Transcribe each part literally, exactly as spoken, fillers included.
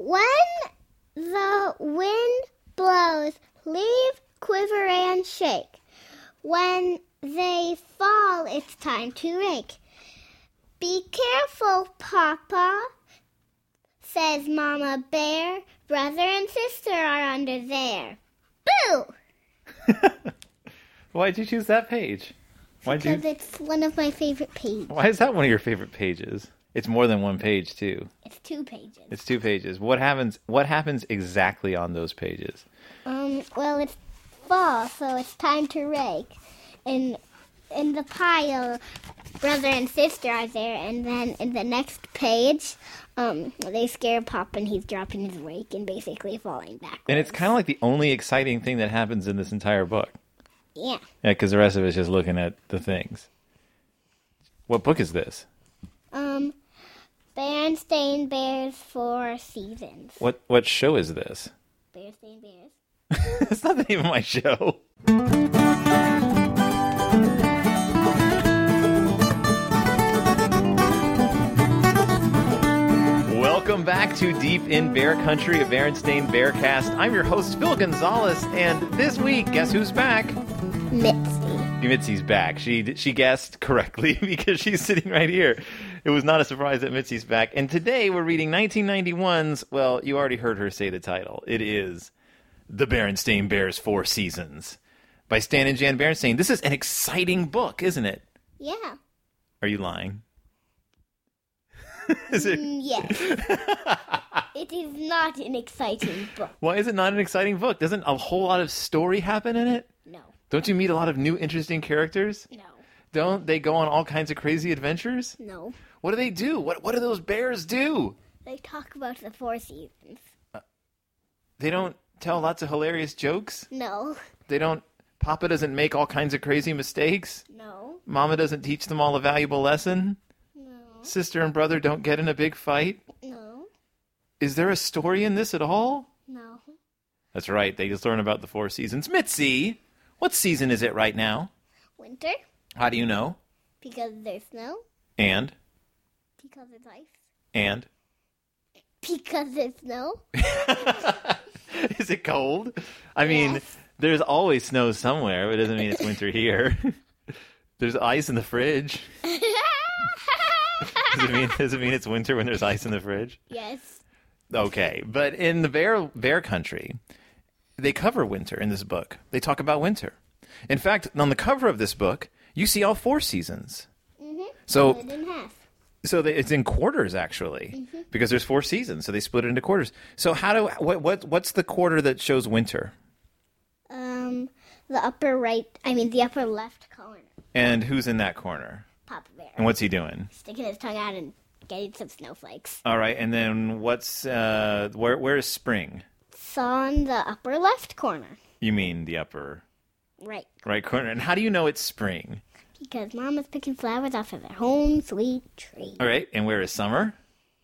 When the wind blows, leave, quiver, and shake. When they fall, it's time to rake. Be careful, Papa, says Mama Bear. Brother and sister are under there. Boo! Why'd you choose that page? Why'd Because you... it's one of my favorite pages. Why is that one of your favorite pages? It's more than one page, too. It's two pages. It's two pages. What happens What happens exactly on those pages? Um, well, it's fall, so it's time to rake. And in the pile, brother and sister are there, and then in the next page, um, they scare Pop, and he's dropping his rake and basically falling backwards. And it's kind of like the only exciting thing that happens in this entire book. Yeah. Yeah, because the rest of it's just looking at the things. What book is this? Um, Berenstain Bears Four Seasons. What What show is this? Berenstain Bears. That's not the name of my show. Welcome back to Deep in Bear Country, a Berenstain Bearcast. I'm your host, Phil Gonzalez, and this week, guess who's back? Mitzi. Mitzi's back. She she guessed correctly because she's sitting right here. It was not a surprise that Mitzi's back. And today we're reading nineteen ninety-one's, well, you already heard her say the title. It is The Berenstain Bears Four Seasons by Stan and Jan Berenstain. This is an exciting book, isn't it? Yeah. Are you lying? Is it? Mm, yes. It is not an exciting book. Why is it not an exciting book? Doesn't a whole lot of story happen in it? No. Don't you meet a lot of new interesting characters? No. Don't they go on all kinds of crazy adventures? No. What do they do? What What do those bears do? They talk about the Four Seasons. They don't tell lots of hilarious jokes? No. They don't... Papa doesn't make all kinds of crazy mistakes? No. Mama doesn't teach them all a valuable lesson? No. Sister and brother don't get in a big fight? No. Is there a story in this at all? No. That's right. They just learn about the Four Seasons. Mitzi, what season is it right now? Winter. How do you know? Because there's snow. And? Because it's ice. And? Because there's snow. Is it cold? I mean, Yes. there's always snow somewhere, but it doesn't mean it's winter here. There's ice in the fridge. Does it mean does it mean it's winter when there's ice in the fridge? Yes. Okay, but in the bear bear country, they cover winter in this book. They talk about winter. In fact, on the cover of this book, you see all four seasons. Mm-hmm. So Split in half. So they, it's in quarters, actually, Mm-hmm. because there's four seasons, so they split it into quarters. So how do what what what's the quarter that shows winter? Um, the upper right, I mean the upper left corner. And who's in that corner? Papa Bear. And what's he doing? Sticking his tongue out and getting some snowflakes. All right, and then what's uh where where is spring? It's on the upper left corner. You mean the upper Right. right corner? And how do you know it's spring? Because Mama's picking flowers off of their home sweet tree. All right, and where is summer?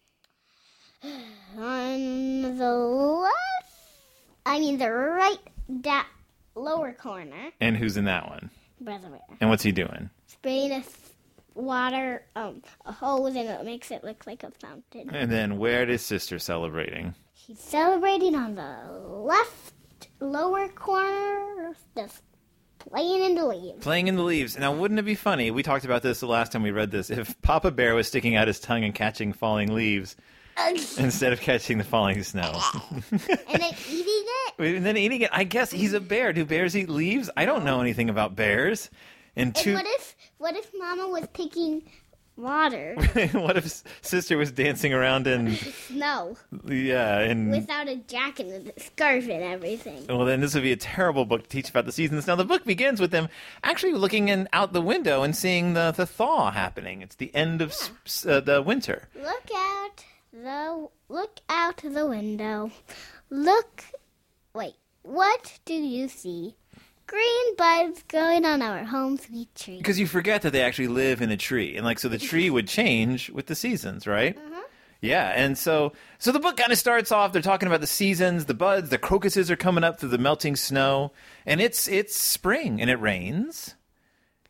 On the left, I mean the right da- lower corner, And who's in that one? Brother Bear. And what's he doing? Spraying a f- water, um, a hose, and it makes it look like a fountain. And then where is sister celebrating? She's celebrating on the left lower corner, just playing in the leaves. Playing in the leaves. Now, wouldn't it be funny? We talked about this the last time we read this. If Papa Bear was sticking out his tongue and catching falling leaves instead of catching the falling snow. And then eating it? And then eating it. I guess he's a bear. Do bears eat leaves? I don't know anything about bears. And two. And what if, what if Mama was picking water? What if sister was dancing around in Snow. yeah and Without a jacket and a scarf and everything. well, then this would be a terrible book to teach about the seasons. Now the book begins with them actually looking in out the window and seeing the the thaw happening. It's the end of s uh, the winter. Look out the look out the window. Look. Wait. What do you see? Green buds growing on our home sweet tree. Because you forget that they actually live in a tree, and like so the tree would change with the seasons, right? Uh-huh. Yeah, and so so the book kind of starts off. They're talking about the seasons, the buds, the crocuses are coming up through the melting snow, and it's it's spring, and it rains,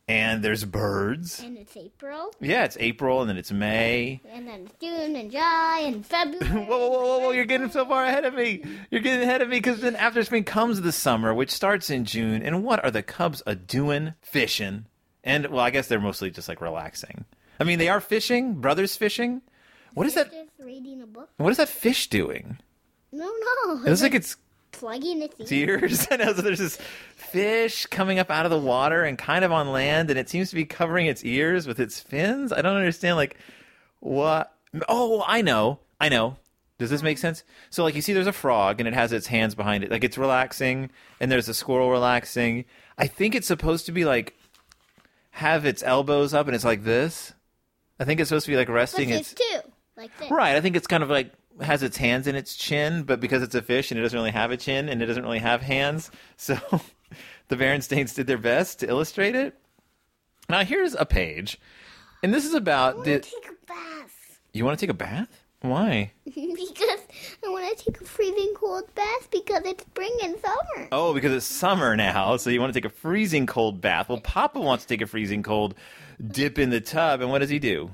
And there's birds. And it's April. Yeah, it's April, and then it's May. And then it's June and July and February. whoa, whoa, whoa, whoa, you're getting so far ahead of me. You're getting ahead of me because then after spring comes the summer, which starts in June. And what are the Cubs a-doing? Fishing. And, well, I guess they're mostly just, like, relaxing. I mean, they are fishing. Brothers fishing. What is that? Just reading a book. What is that fish doing? No, no. It looks like it's plugging its ears. I know, so there's this fish coming up out of the water and kind of on land, and it seems to be covering its ears with its fins. I don't understand, like, what? Oh, I know. I know. Does this make sense? So, like, you see there's a frog, and it has its hands behind it. Like, it's relaxing, and there's a squirrel relaxing. I think it's supposed to be, like, have its elbows up, and it's like this. I think it's supposed to be, like, resting But its... it's two. Like this. Right. I think it's kind of, like, has its hands in its chin, but because it's a fish, and it doesn't really have a chin, and it doesn't really have hands, so the Berenstains did their best to illustrate it. Now, here's a page, and this is I about... want the... to take a bath. You want to take a bath? Why? Because I want to take a freezing cold bath because it's spring and summer. Oh, because it's summer now, so you want to take a freezing cold bath. Well, Papa wants to take a freezing cold dip in the tub, and what does he do?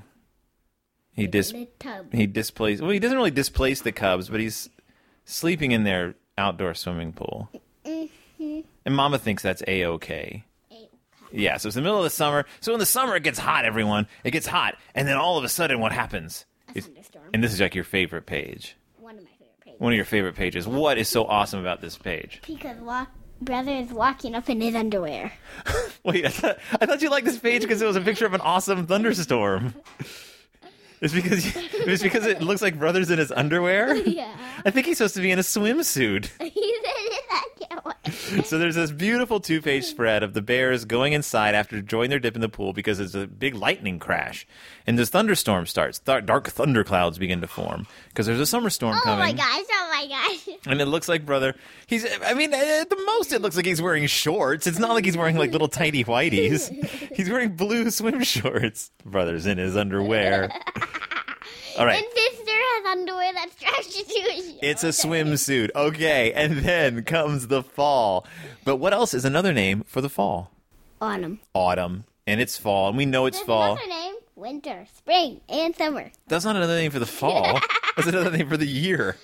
He dis In the tub. he displays. Well, he doesn't really displace the Cubs, but he's sleeping in their outdoor swimming pool. Mm-hmm. And Mama thinks that's a-okay. Okay. Yeah, so it's the middle of the summer. So in the summer, it gets hot, everyone. It gets hot, and then all of a sudden, what happens? A Is- thunderstorm. and this is like your favorite page. One of my favorite pages. One of your favorite pages. What is so awesome about this page? Because walk, brother is walking up in his underwear. Wait, I thought, I thought you liked this page because it was a picture of an awesome thunderstorm. It's because it's because it looks like Brother's in his underwear. Yeah. I think he's supposed to be in a swimsuit. He said it, I can't wait. So there's this beautiful two-page spread of the bears going inside after enjoying their dip in the pool because it's a big lightning crash, and this thunderstorm starts. Th- dark thunderclouds begin to form because there's a summer storm Oh coming. my gosh, oh my gosh. And it looks like Brother, he's, I mean, at the most it looks like he's wearing shorts. It's not like he's wearing like little tiny whities. He's wearing blue swim shorts. Brother's in his underwear. All right. And sister has underwear that's stretched into his shoulder. It's a swimsuit. Okay. And then comes the fall. But what else is another name for the fall? Autumn. Autumn. And it's fall. And we know it's There's fall. another name. Winter, spring, and summer. That's not another name for the fall. That's another name for the year.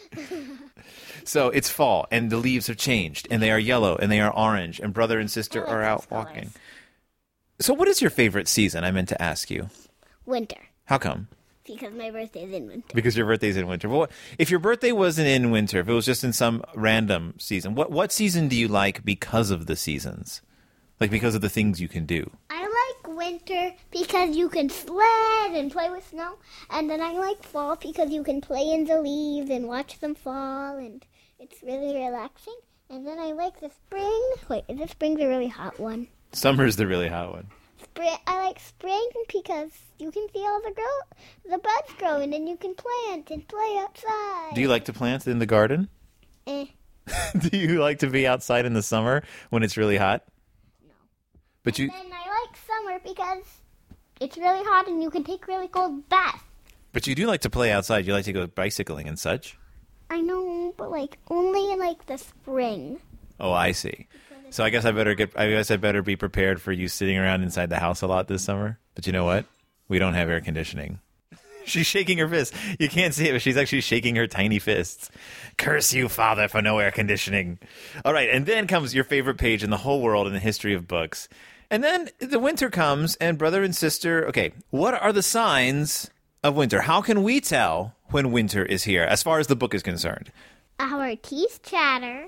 So it's fall, and the leaves have changed, and they are yellow, and they are orange, and brother and sister I like are out those walking. colors. So what is your favorite season? I meant to ask you. Winter. How come? Because my birthday's in winter. Because your birthday's in winter. Well, if your birthday wasn't in winter, if it was just in some random season, what what season do you like because of the seasons? Like because of the things you can do? I like winter because you can sled and play with snow. And then I like fall because you can play in the leaves and watch them fall. And it's really relaxing. And then I like the spring. Wait, the spring's a really hot one. Summer's the really hot one. Spring, I like spring because you can see all the grow, the buds growing, and you can plant and play outside. Do you like to plant in the garden? Eh, Do you like to be outside in the summer when it's really hot? no. But you Then I like summer because it's really hot and you can take really cold baths. but you do like to play outside. You like to go bicycling and such. I know, but like only in like the spring. Oh, I see. So I guess I better get I guess I better be prepared for you sitting around inside the house a lot this summer. But you know what? We don't have air conditioning. She's shaking her fist. You can't see it, but she's actually shaking her tiny fists. Curse you, Father, for no air conditioning. All right, and then comes your favorite page in the whole world in the history of books. And then the winter comes, and brother and sister, okay, what are the signs of winter? How can we tell when winter is here, as far as the book is concerned? Our teeth chatter.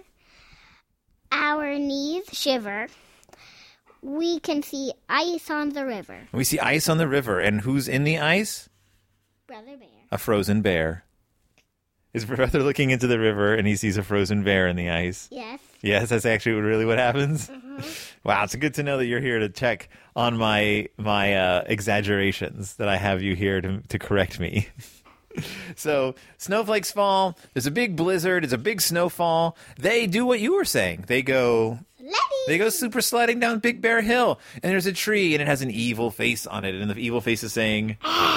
Our knees shiver. We can see ice on the river. We see ice on the river, and who's in the ice? Brother Bear. A frozen bear. Is brother looking into the river, and he sees a frozen bear in the ice? Yes. Yes, that's actually really what happens. Mm-hmm. Wow, it's good to know that you're here to check on my my uh, exaggerations. That I have you here to to correct me. So snowflakes fall. There's a big blizzard. It's a big snowfall. They do what you were saying. They go. Sledding. They go super sliding down Big Bear Hill, and there's a tree, and it has an evil face on it, and the evil face is saying,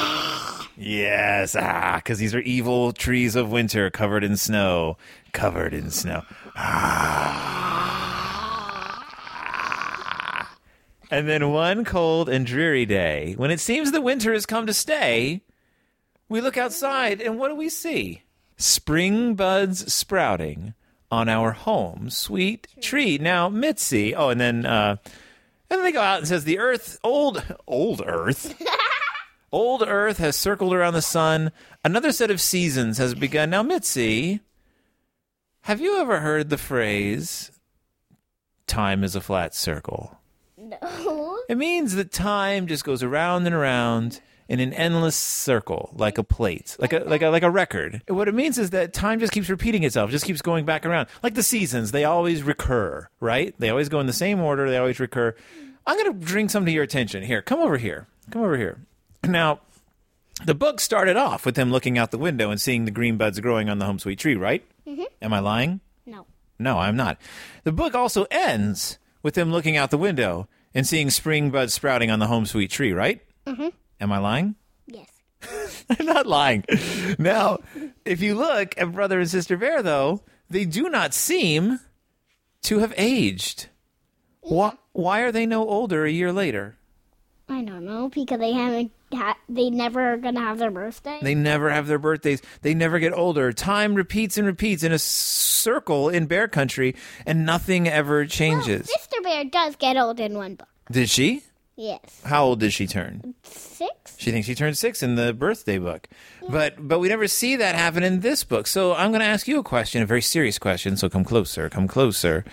"Yes, ah, because these are evil trees of winter, covered in snow, covered in snow." Ah. And then one cold and dreary day, when it seems the winter has come to stay, we look outside and what do we see? Spring buds sprouting on our home sweet tree. Now, Mitzi, oh, and then, uh, and then they go out and says the earth, old, old earth, old earth has circled around the sun. Another set of seasons has begun. Now, Mitzi, have you ever heard the phrase, time is a flat circle? No. It means that time just goes around and around in an endless circle, like a plate, like a like a like a record. What it means is that time just keeps repeating itself, just keeps going back around. Like the seasons, they always recur, right? They always go in the same order, they always recur. I'm going to bring something to your attention. Here, come over here. Come over here. Now, the book started off with them looking out the window and seeing the green buds growing on the home sweet tree, right? Mm-hmm. Am I lying? No. No, I'm not. The book also ends with them looking out the window and seeing spring buds sprouting on the home sweet tree, right? Mm-hmm. Am I lying? Yes. I'm not lying. Now, if you look at Brother and Sister Bear, though, they do not seem to have aged. Why, why are they no older a year later? I don't know, because they haven't, ha- they never are going to have their birthday. They never have their birthdays. They never get older. Time repeats and repeats in a circle in Bear Country, and nothing ever changes. Well, Sister Bear does get old in one book. Did she? Yes. How old did she turn? Six? She thinks she turned six in the birthday book. But but we never see that happen in this book. So I'm going to ask you a question, a very serious question. So come closer, come closer.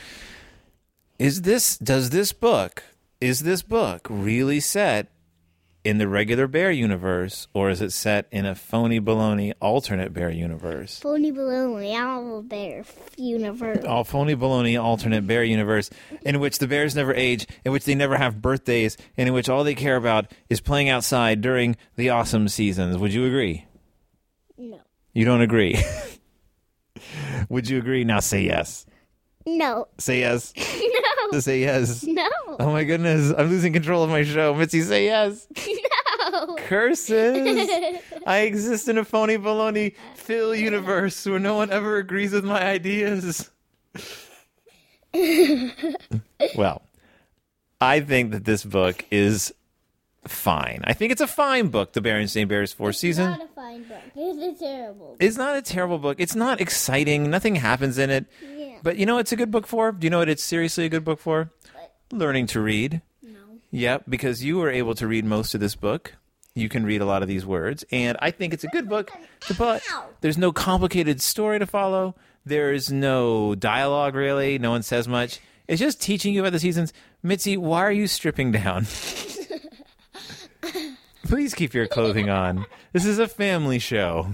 Is this, does this book, is this book really set in the regular Bear universe, or is it set in a phony baloney alternate Bear universe? Phony baloney, all Bear universe. All phony baloney alternate Bear universe, in which the bears never age, in which they never have birthdays, and in which all they care about is playing outside during the awesome seasons. Would you agree? No. You don't agree? Would you agree? Now say yes. No. Say yes. No. Say yes. No. Oh my goodness, I'm losing control of my show. Mitzi, say yes. No. Curses. I exist in a phony baloney Phil universe where no one ever agrees with my ideas. Well, I think that this book is fine. I think it's a fine book, The Berenstain Bears Four Seasons. It's not a fine book. It's a terrible book. It's not a terrible book. It's not exciting. Nothing happens in it. Yeah. But you know what it's a good book for? Do you know what it's seriously a good book for? What? Learning to read. No. Yep, because you were able to read most of this book. You can read a lot of these words. And I think it's a good book. But there's no complicated story to follow. There's no dialogue, really. No one says much. It's just teaching you about the seasons. Mitzi, why are you stripping down? Please keep your clothing on. This is a family show.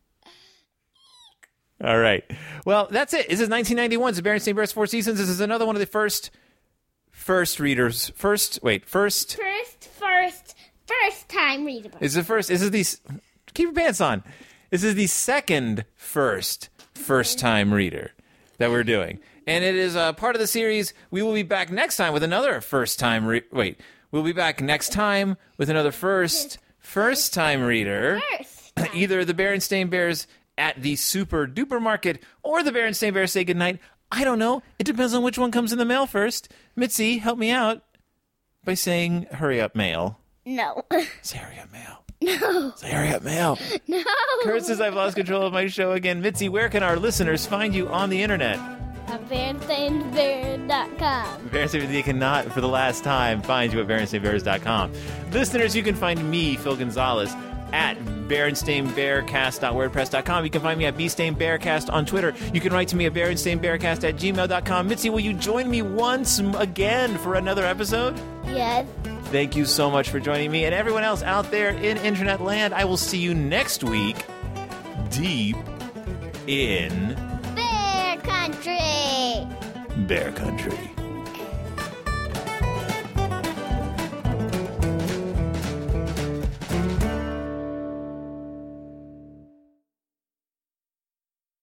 All right. Well, that's it. This is nineteen ninety-one. It's the Berenstain Bears Four Seasons. This is another one of the first, first readers. First, wait, first. First, first, first time reader book. This is the first. This is the. Keep your pants on. This is the second first, first time reader that we're doing. And it is a part of the series. We will be back next time with another first time. Re- wait. We'll be back next time with another first, first time reader. First time. Either the Berenstain Bears at the Super Duper Market or the Berenstain Bears say goodnight. I don't know. It depends on which one comes in the mail first. Mitzi, help me out by saying hurry up mail. No. Say hurry up mail. No. Say hurry up mail. No. Kurt says I've lost control of my show again. Mitzi, where can our listeners find you on the internet? At berenstain bear dot com. Berenstain Bears cannot, for the last time, find you at berenstain bears dot com. Listeners, you can find me, Phil Gonzalez, at berenstain bearcast dot wordpress dot com. You can find me at bstainbearcast on Twitter. You can write to me at berenstainbearcast at gmail dot com. Mitzi, will you join me once again for another episode? Yes. Thank you so much for joining me and everyone else out there in internet land. I will see you next week, deep in Bear Country. Bear Country.